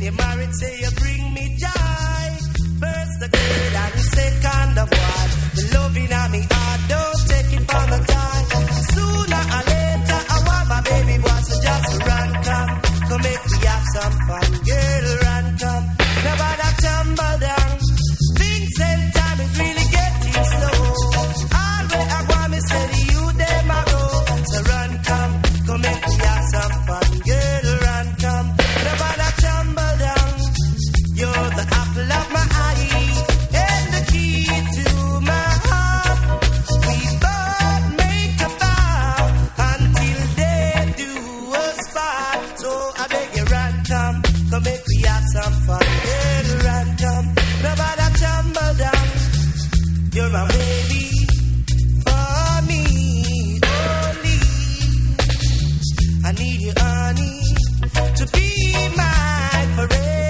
you're married, say you bring me joy. First the good and second the bad. The loving of me heart, don't take it for the time. Sooner or later, I want my baby boy, so just run, come make me have some fun. Girl, run, come, nobody tumble down. Things and time is really getting slow. All way I want me say to you, them I go. So run, come make me have some fun. Girl, run, come, nobody tumble down. You're the apple of my eye and the key to my heart. We both make a vow until they do us part. So I beg you, run, come make me have some fun. Girl, run, come, nobody tumble down. You're my baby for me only. I need you, honey, to be mine forever.